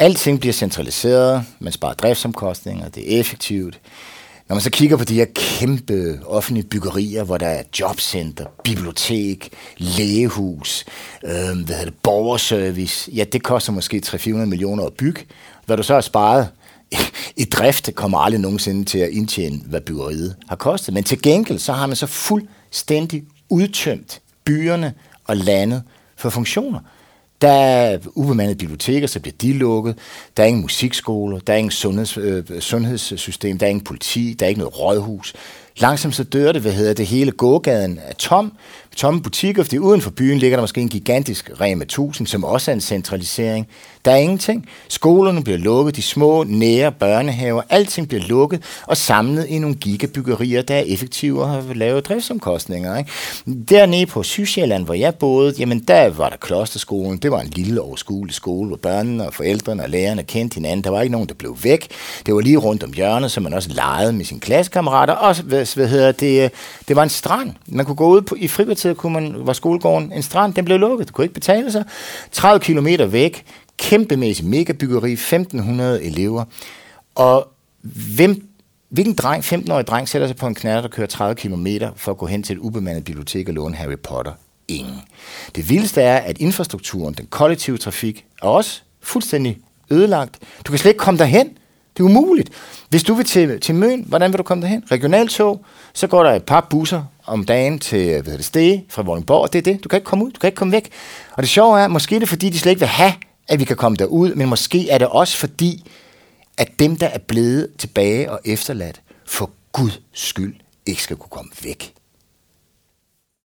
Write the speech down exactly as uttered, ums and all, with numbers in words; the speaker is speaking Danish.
Alting bliver centraliseret, man sparer driftsomkostninger, det er effektivt. Når man så kigger på de her kæmpe offentlige byggerier, hvor der er jobcenter, bibliotek, lægehus, øh, hvad hedder det, borgerservice, ja, det koster måske tre til fire hundrede millioner at bygge. Hvad du så har sparet i drift, kommer aldrig nogensinde til at indtjene, hvad byggeriet har kostet. Men til gengæld, så har man så fuldstændig udtømt byerne og landet for funktioner. Der er ubemandede biblioteker, så bliver de lukket. Der er ingen musikskoler, der er ingen sundheds, øh, sundhedssystem, der er ingen politi, der er ikke noget rådhus. Langsomt så dør det, hvad hedder det, hele gågaden er tom. Tomme butikker, fordi uden for byen ligger der måske en gigantisk Rema tusind, som også er en centralisering. Der er ingenting. Skolerne bliver lukket, de små, nære børnehaver, alting bliver lukket og samlet i nogle gigabyggerier, der er effektive og har lave driftsomkostninger. Ikke? Dernede på Sydsjælland, hvor jeg boede, jamen der var der Klosterskolen. Det var en lille overskuelig skole, hvor børnene og forældrene og lærerne kendte hinanden. Der var ikke nogen, der blev væk. Det var lige rundt om hjørnet, så man også legede med sine klassekammerater. Og hvad hedder det, det var en strand. Man kunne gå ud på, i frikvarteret, kunne man, var skolegården en strand, den blev lukket. Det kunne ikke betale sig. tredive kilometer væk, kæmpemæssig megabyggeri, femten hundrede elever. Og hvem, hvilken dreng, femten-årig dreng, sætter sig på en knallert og kører tredive kilometer for at gå hen til et ubemandet bibliotek og låne Harry Potter? Ingen. Det vildeste er, at infrastrukturen, den kollektive trafik, er også fuldstændig ødelagt. Du kan slet ikke komme derhen. Det er umuligt. Hvis du vil til, til Møn, hvordan vil du komme derhen? Regionaltog, så går der et par busser om dagen til hvad hedder det, Stege fra Vordingborg, og det er det. Du kan ikke komme ud, du kan ikke komme væk. Og det sjove er, måske er det fordi, de slet ikke vil have, at vi kan komme derud, men måske er det også fordi, at dem, der er blevet tilbage og efterladt, for Guds skyld ikke skal kunne komme væk.